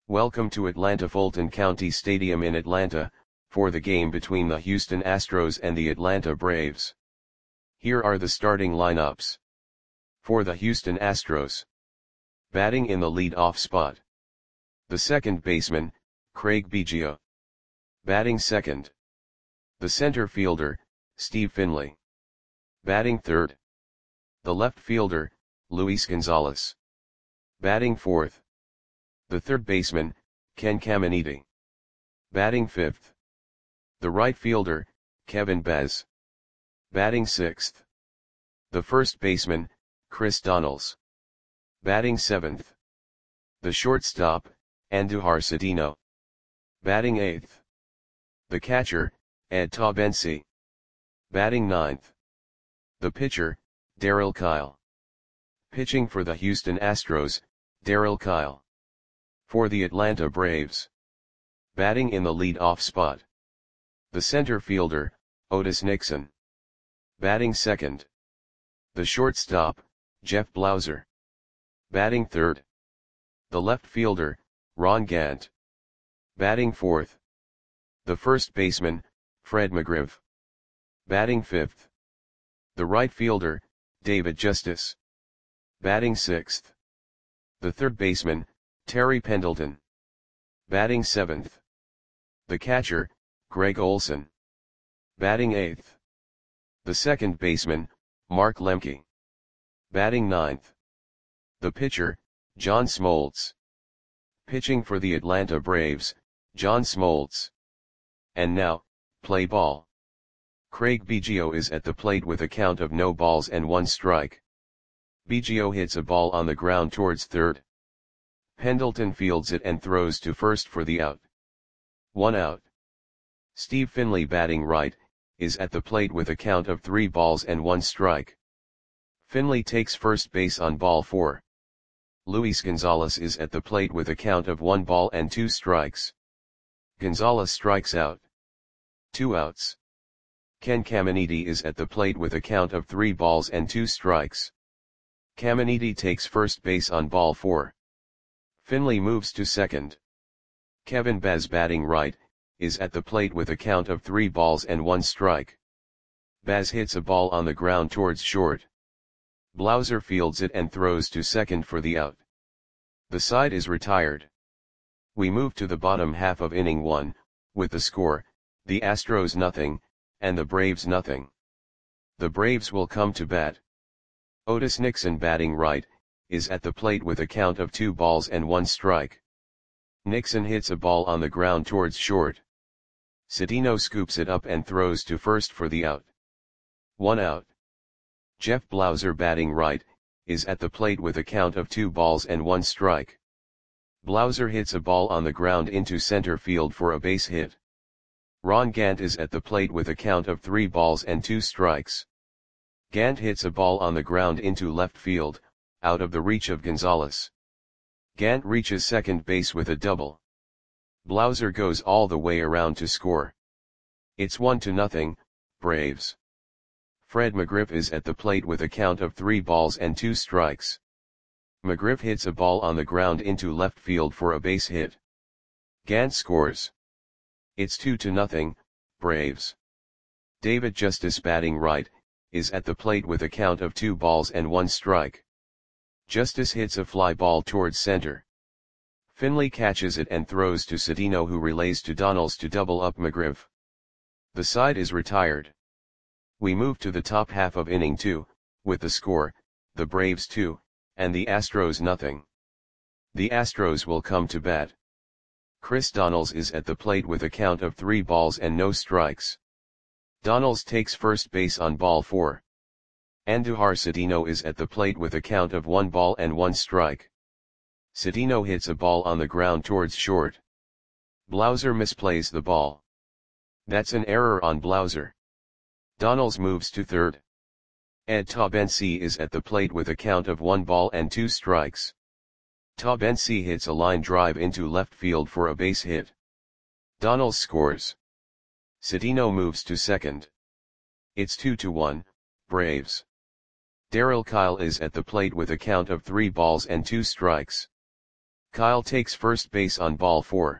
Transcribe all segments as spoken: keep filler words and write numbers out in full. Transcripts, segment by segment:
Welcome to Atlanta Fulton County Stadium in Atlanta, for the game between the Houston Astros and the Atlanta Braves. Here are the starting lineups. For the Houston Astros. Batting in the lead-off spot. The second baseman, Craig Biggio. Batting second. The center fielder, Steve Finley. Batting third. The left fielder, Luis Gonzalez. Batting fourth. The third baseman, Ken Caminiti. Batting fifth. The right fielder, Kevin Bez. Batting sixth. The first baseman, Chris Donalds. Batting seventh. The shortstop, Andujar Cedeno. Batting eighth. The catcher, Ed Taubensee. Batting ninth. The pitcher, Darryl Kile. Pitching for the Houston Astros, Darryl Kile. For the Atlanta Braves. Batting in the lead-off spot. The center fielder, Otis Nixon. Batting second. The shortstop, Jeff Blauser. Batting third. The left fielder, Ron Gant. Batting fourth. The first baseman, Fred McGriff. Batting fifth. The right fielder, David Justice. Batting sixth. The third baseman, Terry Pendleton. Batting seventh. The catcher, Greg Olson. Batting eighth. The second baseman, Mark Lemke. Batting ninth. The pitcher, John Smoltz. Pitching for the Atlanta Braves, John Smoltz. And now, play ball. Craig Biggio is at the plate with a count of no balls and one strike. Biggio hits a ball on the ground towards third. Pendleton fields it and throws to first for the out. One out. Steve Finley, batting right, is at the plate with a count of three balls and one strike. Finley takes first base on ball four. Luis Gonzalez is at the plate with a count of one ball and two strikes. Gonzalez strikes out. Two outs. Ken Caminiti is at the plate with a count of three balls and two strikes. Caminiti takes first base on ball four. Finley moves to second. Kevin Bez, batting right, is at the plate with a count of three balls and one strike. Bez hits a ball on the ground towards short. Blauser fields it and throws to second for the out. The side is retired. We move to the bottom half of inning one, with the score, the Astros nothing, and the Braves nothing. The Braves will come to bat. Otis Nixon, batting right, is at the plate with a count of two balls and one strike. Nixon hits a ball on the ground towards short. Cedeno scoops it up and throws to first for the out. One out. Jeff Blauser, batting right, is at the plate with a count of two balls and one strike. Blauser hits a ball on the ground into center field for a base hit. Ron Gant is at the plate with a count of three balls and two strikes. Gant hits a ball on the ground into left field, out of the reach of Gonzalez. Gant reaches second base with a double. Blauser goes all the way around to score. It's one to nothing, Braves. Fred McGriff is at the plate with a count of three balls and two strikes. McGriff hits a ball on the ground into left field for a base hit. Gant scores. It's two to nothing, Braves. David Justice, batting right, is at the plate with a count of two balls and one strike. Justice hits a fly ball towards center. Finley catches it and throws to Cedeno, who relays to Donalds to double up McGriff. The side is retired. We move to the top half of inning two, with the score, the Braves two, and the Astros nothing. The Astros will come to bat. Chris Donalds is at the plate with a count of three balls and no strikes. Donalds takes first base on ball four. Andujar Cedeno is at the plate with a count of one ball and one strike. Cedeno hits a ball on the ground towards short. Blauser misplays the ball. That's an error on Blauser. Donalds moves to third. Ed Taubensee is at the plate with a count of one ball and two strikes. Taubensee hits a line drive into left field for a base hit. Donalds scores. Cedeno moves to second. It's two to one, Braves. Darryl Kile is at the plate with a count of three balls and two strikes. Kyle takes first base on ball four.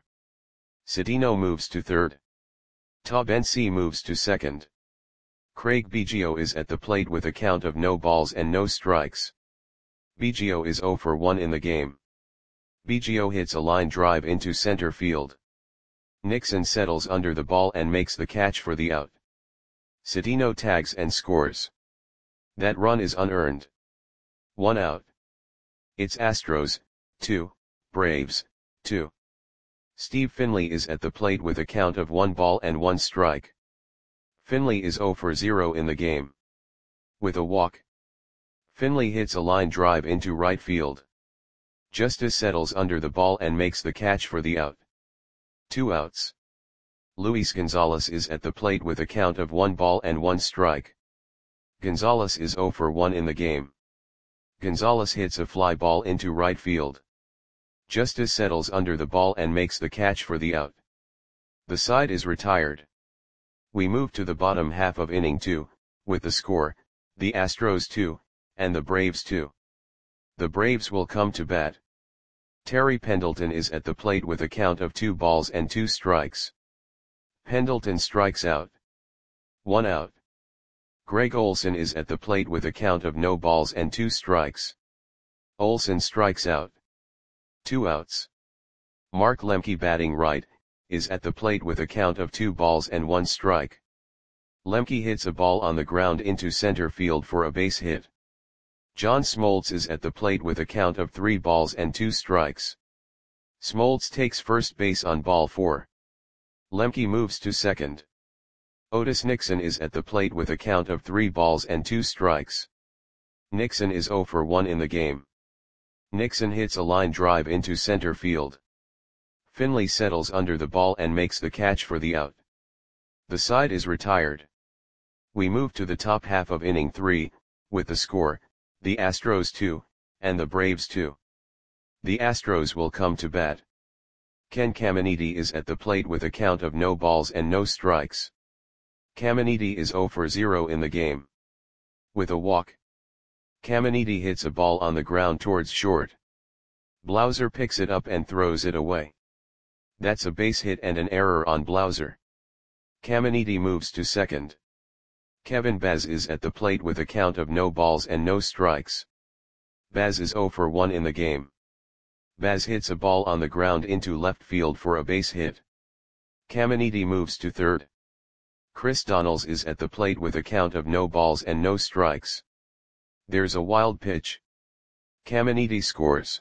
Cedeno moves to third. Tabensi moves to second. Craig Biggio is at the plate with a count of no balls and no strikes. Biggio is zero for one in the game. Biggio hits a line drive into center field. Nixon settles under the ball and makes the catch for the out. Cedeno tags and scores. That run is unearned. One out. It's Astros, two, Braves, two. Steve Finley is at the plate with a count of one ball and one strike. Finley is zero for zero in the game. With a walk. Finley hits a line drive into right field. Justice settles under the ball and makes the catch for the out. Two outs. Luis Gonzalez is at the plate with a count of one ball and one strike. Gonzalez is zero for one in the game. Gonzalez hits a fly ball into right field. Justice settles under the ball and makes the catch for the out. The side is retired. We move to the bottom half of inning two, with the score, the Astros two, and the Braves two. The Braves will come to bat. Terry Pendleton is at the plate with a count of two balls and two strikes. Pendleton strikes out. One out. Greg Olson is at the plate with a count of no balls and two strikes. Olson strikes out. Two outs. Mark Lemke, batting right, is at the plate with a count of two balls and one strike. Lemke hits a ball on the ground into center field for a base hit. John Smoltz is at the plate with a count of three balls and two strikes. Smoltz takes first base on ball four. Lemke moves to second. Otis Nixon is at the plate with a count of three balls and two strikes. Nixon is zero for one in the game. Nixon hits a line drive into center field. Finley settles under the ball and makes the catch for the out. The side is retired. We move to the top half of inning three, with the score, the Astros two, and the Braves two. The Astros will come to bat. Ken Caminiti is at the plate with a count of no balls and no strikes. Caminiti is zero for zero in the game. With a walk. Caminiti hits a ball on the ground towards short. Blauser picks it up and throws it away. That's a base hit and an error on Blauser. Caminiti moves to second. Kevin Baz is at the plate with a count of no balls and no strikes. Baz is zero for one in the game. Baz hits a ball on the ground into left field for a base hit. Caminiti moves to third. Chris Donnells is at the plate with a count of no balls and no strikes. There's a wild pitch. Caminiti scores.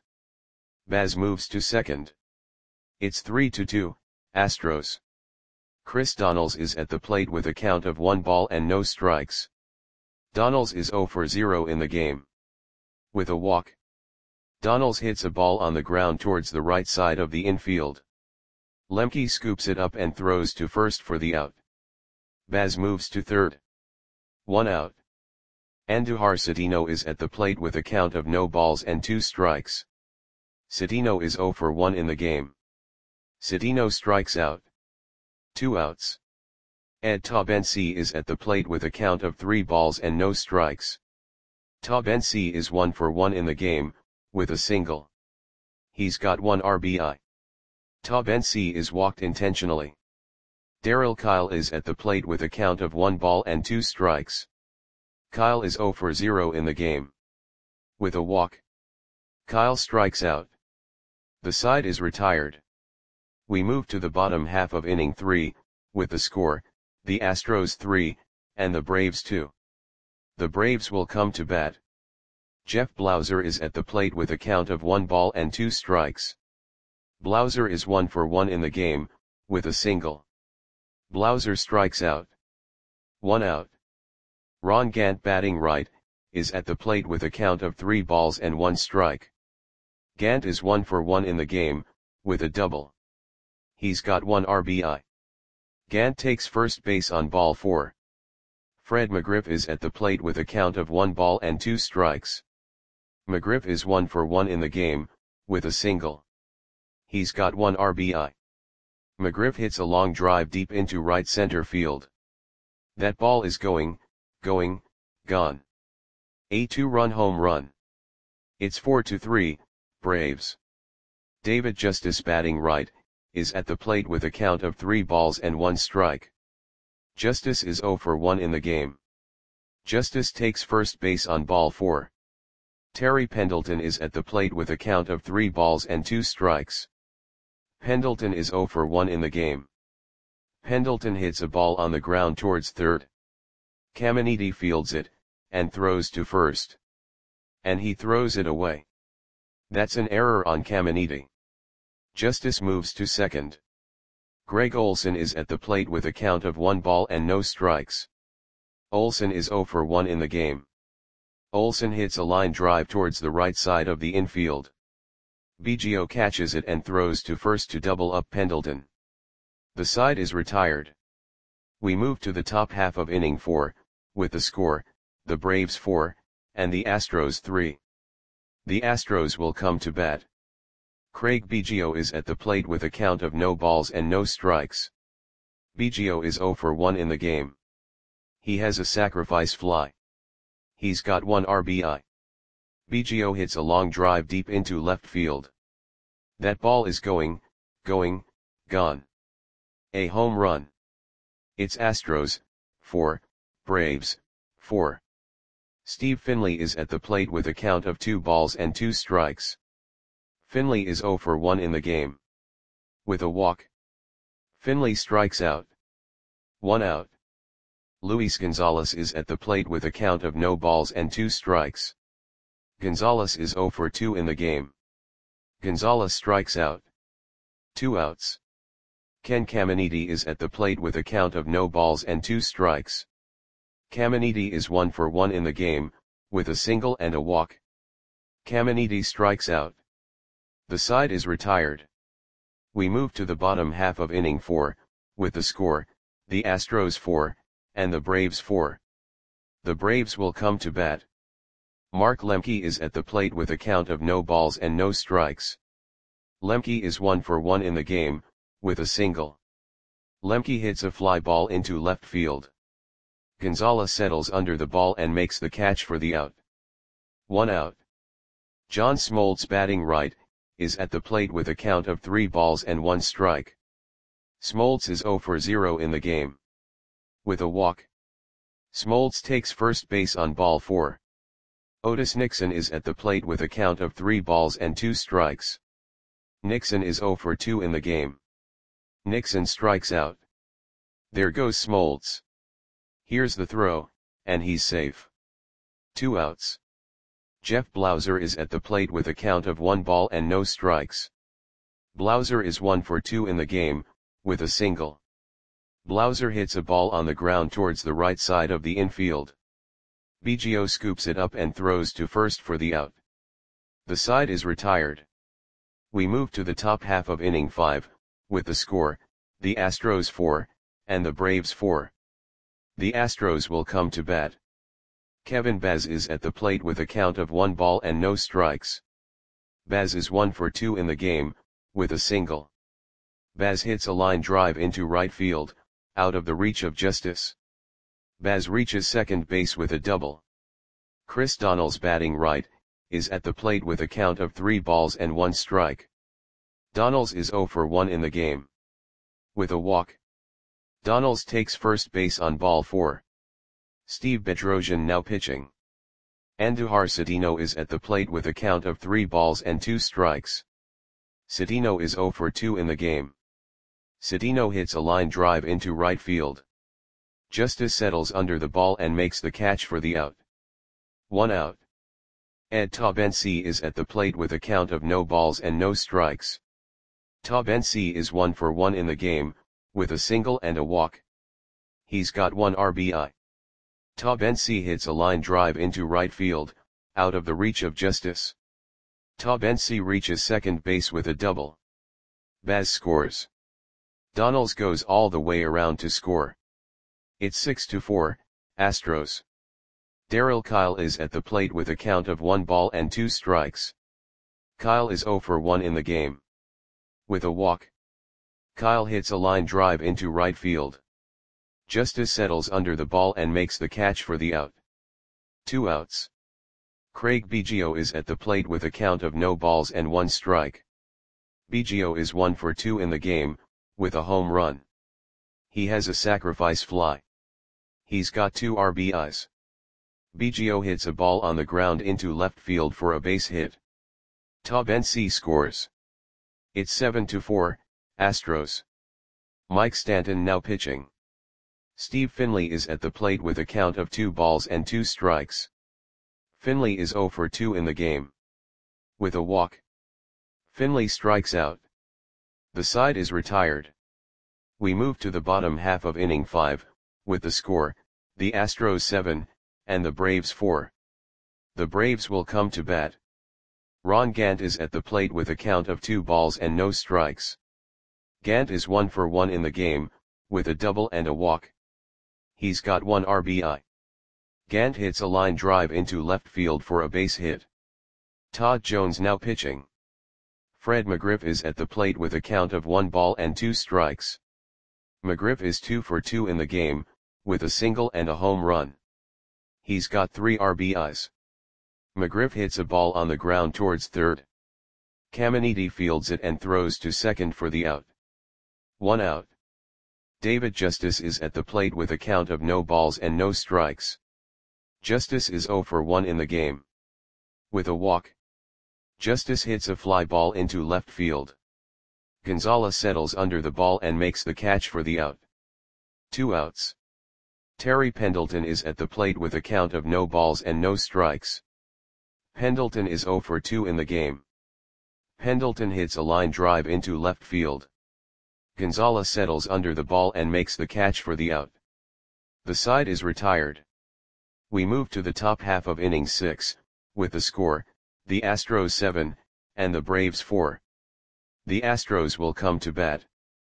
Baz moves to second. It's three to two, Astros. Chris Donnells is at the plate with a count of one ball and no strikes. Donnells is zero for zero in the game. With a walk. Donnells hits a ball on the ground towards the right side of the infield. Lemke scoops it up and throws to first for the out. Baz moves to third. One out. Andujar Cedeno is at the plate with a count of no balls and two strikes. Cedeno is zero for one in the game. Cedeno strikes out. Two outs. Ed Tabensi is at the plate with a count of three balls and no strikes. Tabensi is one for one in the game, with a single. He's got one R B I. Tabensi is walked intentionally. Darryl Kyle is at the plate with a count of one ball and two strikes. Kyle is zero for zero in the game. With a walk. Kyle strikes out. The side is retired. We move to the bottom half of inning three, with the score, the Astros three, and the Braves two. The Braves will come to bat. Jeff Blauser is at the plate with a count of one ball and two strikes. Blauser is one for one in the game, with a single. Blauser strikes out. One out. Ron Gant, batting right, is at the plate with a count of three balls and one strike. Gant is one for one in the game, with a double. He's got one R B I. Gant takes first base on ball four. Fred McGriff is at the plate with a count of one ball and two strikes. McGriff is one for one in the game, with a single. He's got one R B I. McGriff hits a long drive deep into right center field. That ball is going, going, gone. A two-run home run. It's four to three, Braves. David Justice batting right, is at the plate with a count of three balls and one strike. Justice is zero for one in the game. Justice takes first base on ball four. Terry Pendleton is at the plate with a count of three balls and two strikes. Pendleton is zero for one in the game. Pendleton hits a ball on the ground towards third. Caminiti fields it, and throws to first. And he throws it away. That's an error on Caminiti. Justice moves to second. Greg Olson is at the plate with a count of one ball and no strikes. Olson is zero for one in the game. Olson hits a line drive towards the right side of the infield. Biggio catches it and throws to first to double up Pendleton. The side is retired. We move to the top half of inning four, with the score, the Braves four, and the Astros three. The Astros will come to bat. Craig Biggio is at the plate with a count of no balls and no strikes. Biggio is zero for one in the game. He has a sacrifice fly. He's got one R B I. Biggio hits a long drive deep into left field. That ball is going, going, gone. A home run. It's Astros, four, Braves, four. Steve Finley is at the plate with a count of two balls and two strikes. Finley is zero for one in the game. With a walk. Finley strikes out. One out. Luis Gonzalez is at the plate with a count of no balls and two strikes. Gonzalez is zero for two in the game. Gonzalez strikes out. Two outs. Ken Caminiti is at the plate with a count of no balls and two strikes. Caminiti is one for one in the game, with a single and a walk. Caminiti strikes out. The side is retired. We move to the bottom half of inning four, with the score, the Astros four, and the Braves four. The Braves will come to bat. Mark Lemke is at the plate with a count of no balls and no strikes. Lemke is one for one in the game, with a single. Lemke hits a fly ball into left field. Gonzalez settles under the ball and makes the catch for the out. One out. John Smoltz batting right, is at the plate with a count of three balls and one strike. Smoltz is zero for zero in the game. With a walk. Smoltz takes first base on ball four. Otis Nixon is at the plate with a count of three balls and two strikes. Nixon is zero for two in the game. Nixon strikes out. There goes Smoltz. Here's the throw, and he's safe. Two outs. Jeff Blauser is at the plate with a count of one ball and no strikes. Blauser is one for two in the game, with a single. Blauser hits a ball on the ground towards the right side of the infield. Biggio scoops it up and throws to first for the out. The side is retired. We move to the top half of inning five, with the score, the Astros four, and the Braves four. The Astros will come to bat. Kevin Baz is at the plate with a count of one ball and no strikes. Baz is one for two in the game, with a single. Baz hits a line drive into right field, out of the reach of Justice. Baz reaches second base with a double. Chris Donnells batting right, is at the plate with a count of three balls and one strike. Donnells is zero for one in the game. With a walk. Donnells takes first base on ball four. Steve Bedrosian now pitching. Andujar Cedeno is at the plate with a count of three balls and two strikes. Cedeno is zero for two in the game. Cedeno hits a line drive into right field. Justice settles under the ball and makes the catch for the out. One out. Ed Taubensee is at the plate with a count of no balls and no strikes. Taubensee is one for one in the game, with a single and a walk. He's got one R B I. Taubensee hits a line drive into right field, out of the reach of Justice. Taubensee reaches second base with a double. Baz scores. Donnells goes all the way around to score. It's six to four, Astros. Darryl Kile is at the plate with a count of one ball and two strikes. Kile is zero for one in the game. With a walk. Kile hits a line drive into right field. Justice settles under the ball and makes the catch for the out. Two outs. Craig Biggio is at the plate with a count of no balls and one strike. Biggio is one for two in the game, with a home run. He has a sacrifice fly. He's got two R B Is. Biggio hits a ball on the ground into left field for a base hit. Taubensee scores. It's seven to four, Astros. Mike Stanton now pitching. Steve Finley is at the plate with a count of two balls and two strikes. Finley is zero for two in the game. With a walk, Finley strikes out. The side is retired. We move to the bottom half of inning five, with the score, the Astros seven, and the Braves four. The Braves will come to bat. Ron Gant is at the plate with a count of two balls and no strikes. Gant is one for one in the game, with a double and a walk. He's got one R B I. Gant hits a line drive into left field for a base hit. Todd Jones now pitching. Fred McGriff is at the plate with a count of one ball and two strikes. McGriff is two for two in the game, with a single and a home run. He's got three R B Is. McGriff hits a ball on the ground towards third. Caminiti fields it and throws to second for the out. One out. David Justice is at the plate with a count of no balls and no strikes. Justice is zero for one in the game. With a walk, Justice hits a fly ball into left field. Gonzalez settles under the ball and makes the catch for the out. Two outs. Terry Pendleton is at the plate with a count of no balls and no strikes. Pendleton is zero for two in the game. Pendleton hits a line drive into left field. Gonzalez settles under the ball and makes the catch for the out. The side is retired. We move to the top half of inning six, with the score, the Astros seven, and the Braves four. The Astros will come to bat.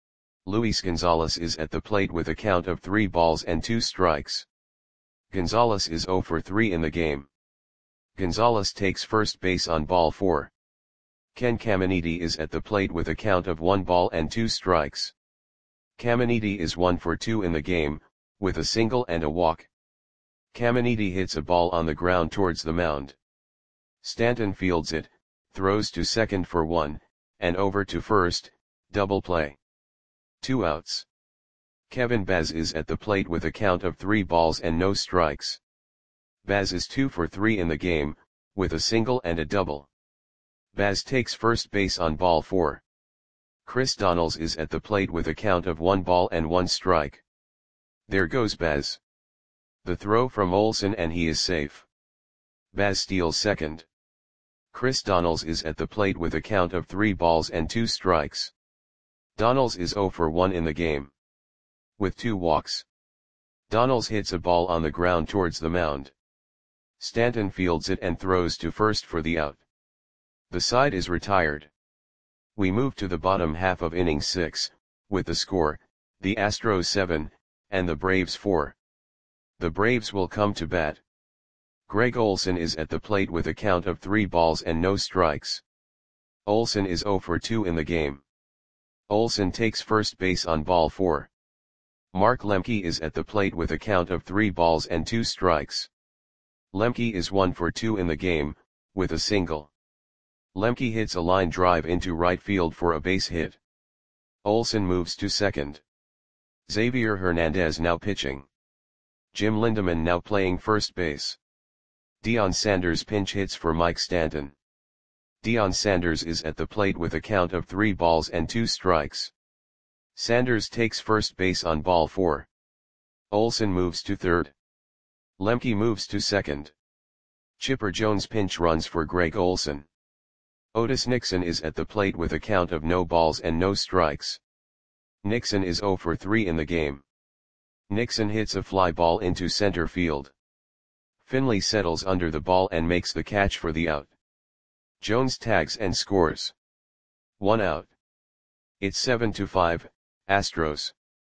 Luis Gonzalez is at the plate with a count of three balls and two strikes. Gonzalez is zero for three in the game. Gonzalez takes first base on ball four. Ken Caminiti is at the plate with a count of one ball and two strikes. Caminiti is one for two in the game, with a single and a walk. Caminiti hits a ball on the ground towards the mound. Stanton fields it, throws to second for one, and over to first, double play. Two outs. Kevin Baz is at the plate with a count of three balls and no strikes. Baz is two for three in the game, with a single and a double. Baz takes first base on ball four. Chris Donnells is at the plate with a count of one ball and one strike. There goes Baz. The throw from Olsen and he is safe. Baz steals second. Chris Donnells is at the plate with a count of three balls and two strikes. Donnells is zero for one in the game. With two walks. Donnells hits a ball on the ground towards the mound. Stanton fields it and throws to first for the out. The side is retired. We move to the bottom half of inning six, with the score, the Astros seven, and the Braves four. The Braves will come to bat. Greg Olson is at the plate with a count of three balls and no strikes. Olson is zero for two in the game. Olson takes first base on ball four. Mark Lemke is at the plate with a count of three balls and two strikes. Lemke is one for two in the game, with a single. Lemke hits a line drive into right field for a base hit. Olson moves to second. Xavier Hernandez now pitching. Jim Lindemann now playing first base. Deion Sanders pinch hits for Mike Stanton. Deion Sanders is at the plate with a count of three balls and two strikes. Sanders takes first base on ball four. Olson moves to third. Lemke moves to second. Chipper Jones pinch runs for Greg Olson. Otis Nixon is at the plate with a count of no balls and no strikes. Nixon is zero for three in the game. Nixon hits a fly ball into center field. Finley settles under the ball and makes the catch for the out. Jones tags and scores. One out. It's seven to five, Astros.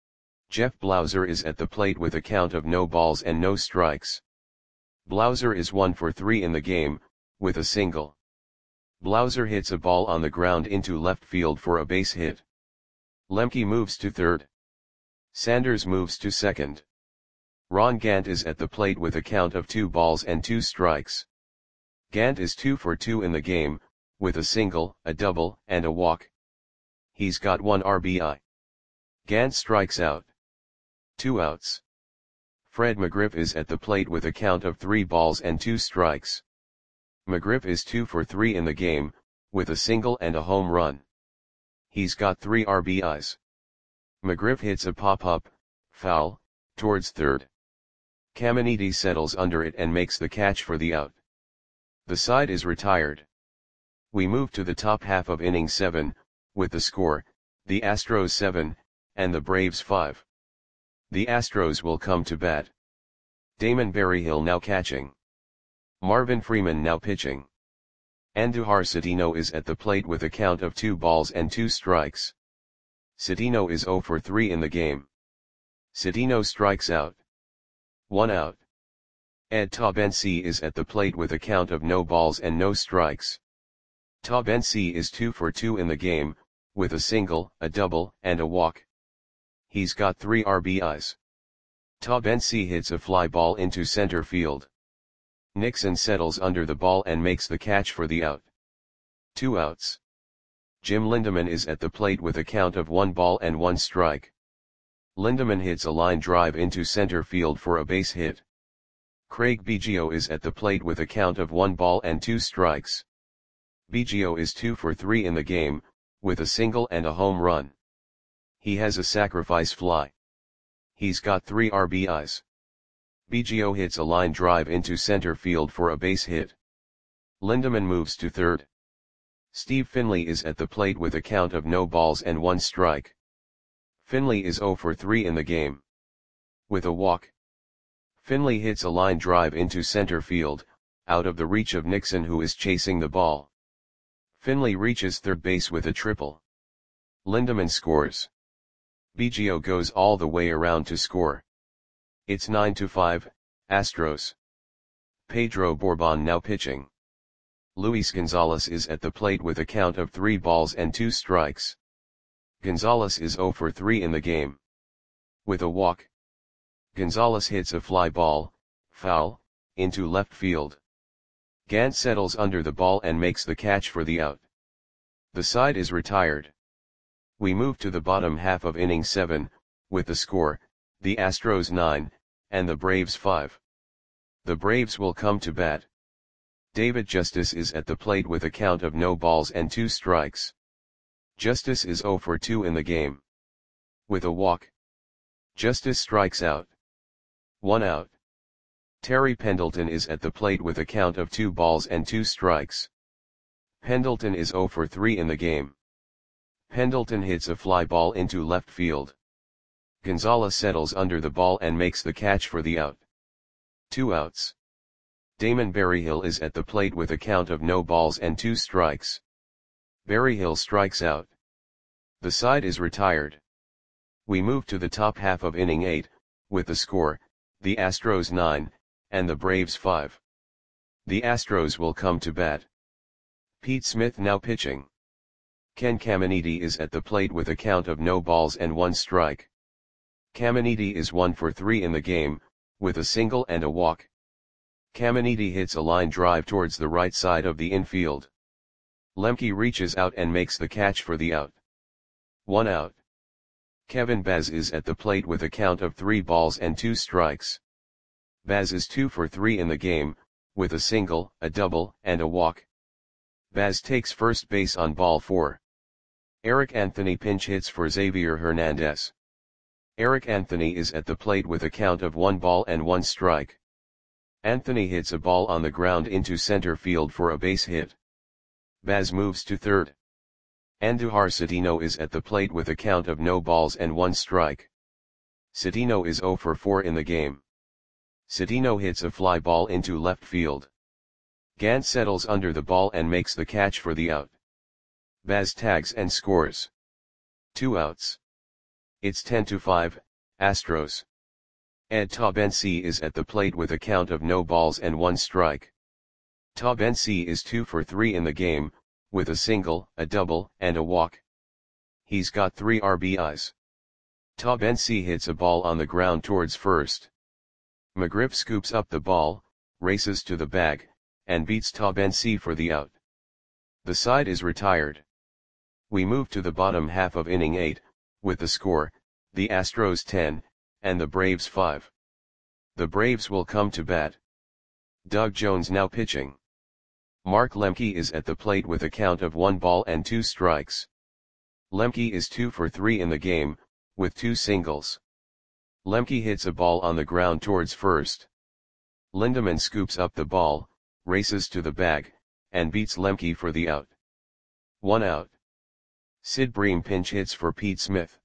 Jeff Blauser is at the plate with a count of no balls and no strikes. Blauser is one for three in the game, with a single. Blauser hits a ball on the ground into left field for a base hit. Lemke moves to third. Sanders moves to second. Ron Gant is at the plate with a count of two balls and two strikes. Gant is two for two in the game, with a single, a double, and a walk. He's got one R B I. Gant strikes out. Two outs. Fred McGriff is at the plate with a count of three balls and two strikes. McGriff is two for three in the game, with a single and a home run. He's got three R B Is. McGriff hits a pop-up, foul, towards third. Caminiti settles under it and makes the catch for the out. The side is retired. We move to the top half of inning seven, with the score, the Astros seven, and the Braves five. The Astros will come to bat. Damon Berryhill now catching. Marvin Freeman now pitching. Andujar Citino is at the plate with a count of two balls and two strikes. Citino is zero for three in the game. Citino strikes out. One out. Ed Taubensee is at the plate with a count of no balls and no strikes. Taubensee is two for two in the game, with a single, a double, and a walk. He's got three R B Is. Taubensee hits a fly ball into center field. Nixon settles under the ball and makes the catch for the out. Two outs. Jim Lindemann is at the plate with a count of one ball and one strike. Lindemann hits a line drive into center field for a base hit. Craig Biggio is at the plate with a count of one ball and two strikes. Biggio is two for three in the game, with a single and a home run. He has a sacrifice fly. He's got three R B Is. Biggio hits a line drive into center field for a base hit. Lindemann moves to third. Steve Finley is at the plate with a count of no balls and one strike. Finley is zero for three in the game. With a walk. Finley hits a line drive into center field, out of the reach of Nixon, who is chasing the ball. Finley reaches third base with a triple. Lindemann scores. Biggio goes all the way around to score. It's nine to five, Astros. Pedro Borbon now pitching. Luis Gonzalez is at the plate with a count of three balls and two strikes. Gonzalez is zero for three in the game. With a walk. Gonzalez hits a fly ball, foul, into left field. Gant settles under the ball and makes the catch for the out. The side is retired. We move to the bottom half of inning seven, with the score, the Astros nine, and the Braves five. The Braves will come to bat. David Justice is at the plate with a count of no balls and two strikes. Justice is zero for two in the game. With a walk. Justice strikes out. One out. Terry Pendleton is at the plate with a count of two balls and two strikes. Pendleton is zero for three in the game. Pendleton hits a fly ball into left field. Gonzalez settles under the ball and makes the catch for the out. Two outs. Damon Berryhill is at the plate with a count of no balls and two strikes. Berryhill strikes out. The side is retired. We move to the top half of inning eight, with the score, the Astros nine, and the Braves five. The Astros will come to bat. Pete Smith now pitching. Ken Caminiti is at the plate with a count of no balls and one strike. Caminiti is one for three in the game, with a single and a walk. Caminiti hits a line drive towards the right side of the infield. Lemke reaches out and makes the catch for the out. One out. Kevin Baz is at the plate with a count of three balls and two strikes. Baz is two for three in the game, with a single, a double, and a walk. Baz takes first base on ball four. Eric Anthony pinch hits for Xavier Hernandez. Eric Anthony is at the plate with a count of one ball and one strike. Anthony hits a ball on the ground into center field for a base hit. Baz moves to third. Andujar Citino is at the plate with a count of no balls and one strike. Citino is zero for four in the game. Citino hits a fly ball into left field. Gant settles under the ball and makes the catch for the out. Baz tags and scores. Two outs. It's ten to five, Astros. Ed Taubensee is at the plate with a count of no balls and one strike. Taubensee is two for three in the game, with a single, a double, and a walk. He's got three R B Is. Taubensee hits a ball on the ground towards first. McGriff scoops up the ball, races to the bag, and beats Taubensee for the out. The side is retired. We move to the bottom half of inning eight, with the score, the Astros ten, and the Braves five. The Braves will come to bat. Doug Jones now pitching. Mark Lemke is at the plate with a count of one ball and two strikes. Lemke is two for three in the game, with two singles. Lemke hits a ball on the ground towards first. Lindeman scoops up the ball, races to the bag, and beats Lemke for the out. One out. Sid Bream pinch hits for Pete Smith.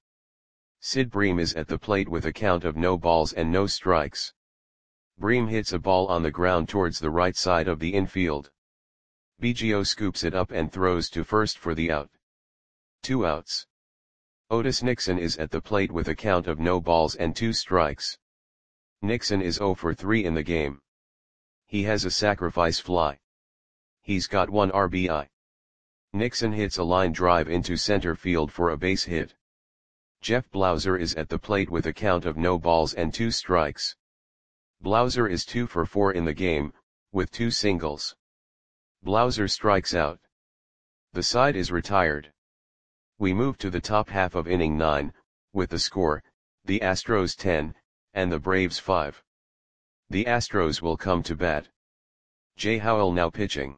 Sid Bream is at the plate with a count of no balls and no strikes. Bream hits a ball on the ground towards the right side of the infield. Biggio scoops it up and throws to first for the out. Two outs. Otis Nixon is at the plate with a count of no balls and two strikes. Nixon is zero for three in the game. He has a sacrifice fly. He's got one R B I. Nixon hits a line drive into center field for a base hit. Jeff Blauser is at the plate with a count of no balls and two strikes. Blauser is two for four in the game, with two singles. Blauser strikes out. The side is retired. We move to the top half of inning nine, with the score, the Astros ten, and the Braves five. The Astros will come to bat. Jay Howell now pitching.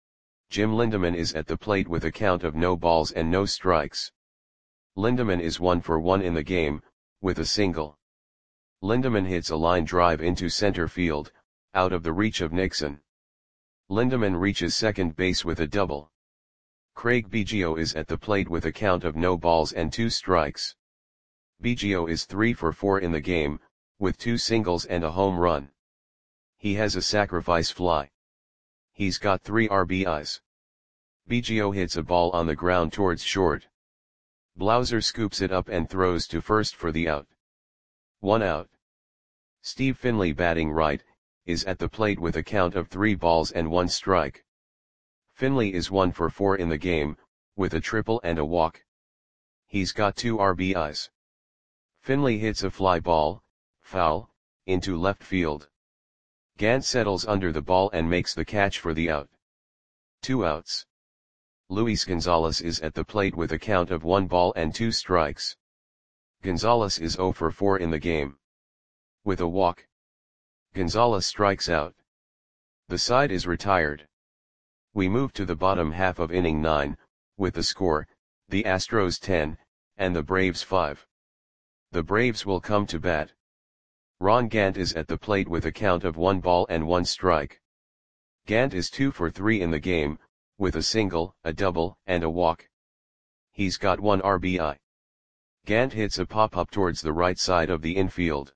Jim Lindeman is at the plate with a count of no balls and no strikes. Lindeman is one for one in the game, with a single. Lindeman hits a line drive into center field, out of the reach of Nixon. Lindeman reaches second base with a double. Craig Biggio is at the plate with a count of no balls and two strikes. Biggio is three for four in the game, with two singles and a home run. He has a sacrifice fly. He's got three R B Is. Biggio hits a ball on the ground towards short. Blauser scoops it up and throws to first for the out. One out. Steve Finley batting right, is at the plate with a count of three balls and one strike. Finley is one for four in the game, with a triple and a walk. He's got two R B Is. Finley hits a fly ball, foul, into left field. Gant settles under the ball and makes the catch for the out. Two outs. Luis Gonzalez is at the plate with a count of one ball and two strikes. Gonzalez is zero for four in the game. With a walk. Gonzalez strikes out. The side is retired. We move to the bottom half of inning nine, with the score, the Astros ten, and the Braves five. The Braves will come to bat. Ron Gant is at the plate with a count of one ball and one strike. Gant is two for three in the game, with a single, a double, and a walk. He's got one R B I. Gant hits a pop-up towards the right side of the infield.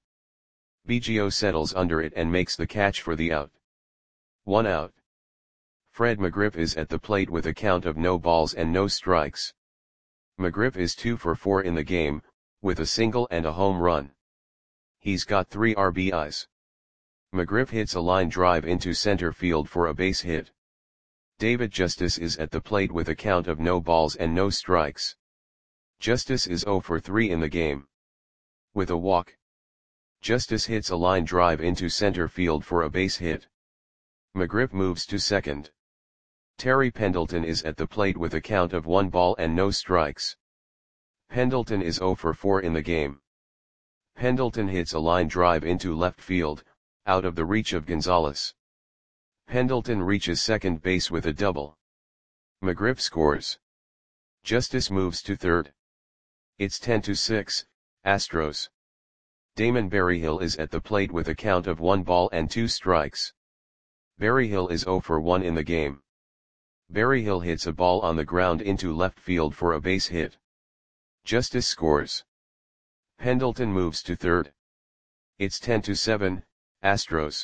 Biggio settles under it and makes the catch for the out. One out. Fred McGriff is at the plate with a count of no balls and no strikes. McGriff is two for four in the game, with a single and a home run. He's got three R B Is. McGriff hits a line drive into center field for a base hit. David Justice is at the plate with a count of no balls and no strikes. Justice is zero for three in the game. With a walk. Justice hits a line drive into center field for a base hit. McGriff moves to second. Terry Pendleton is at the plate with a count of one ball and no strikes. Pendleton is zero for four in the game. Pendleton hits a line drive into left field, out of the reach of Gonzalez. Pendleton reaches second base with a double. McGriff scores. Justice moves to third. It's ten to six, Astros. Damon Berryhill is at the plate with a count of one ball and two strikes. Berryhill is zero for one in the game. Berryhill hits a ball on the ground into left field for a base hit. Justice scores. Pendleton moves to third. It's ten to seven, Astros.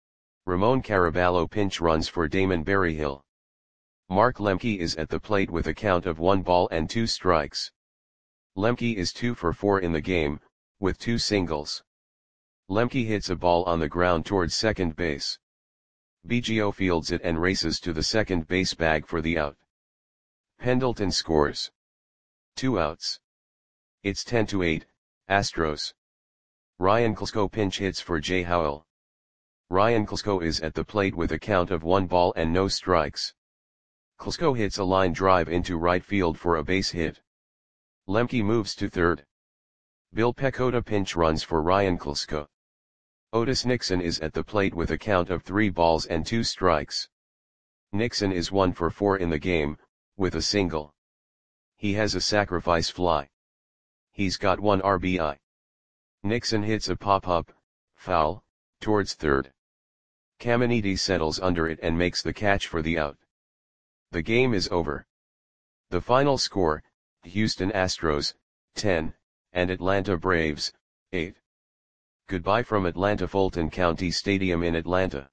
Ramon Caraballo pinch runs for Damon Berryhill. Mark Lemke is at the plate with a count of one ball and two strikes. Lemke is two for four in the game, with two singles. Lemke hits a ball on the ground towards second base. Biggio fields it and races to the second base bag for the out. Pendleton scores. Two outs. It's ten to eight, Astros. Ryan Klesko pinch hits for Jay Howell. Ryan Klesko is at the plate with a count of one ball and no strikes. Klesko hits a line drive into right field for a base hit. Lemke moves to third. Bill Pecota pinch runs for Ryan Klesko. Otis Nixon is at the plate with a count of three balls and two strikes. Nixon is one for four in the game, with a single. He has a sacrifice fly. He's got one R B I. Nixon hits a pop-up, foul, towards third. Caminiti settles under it and makes the catch for the out. The game is over. The final score, Houston Astros, ten, and Atlanta Braves, eight. Goodbye from Atlanta Fulton County Stadium in Atlanta.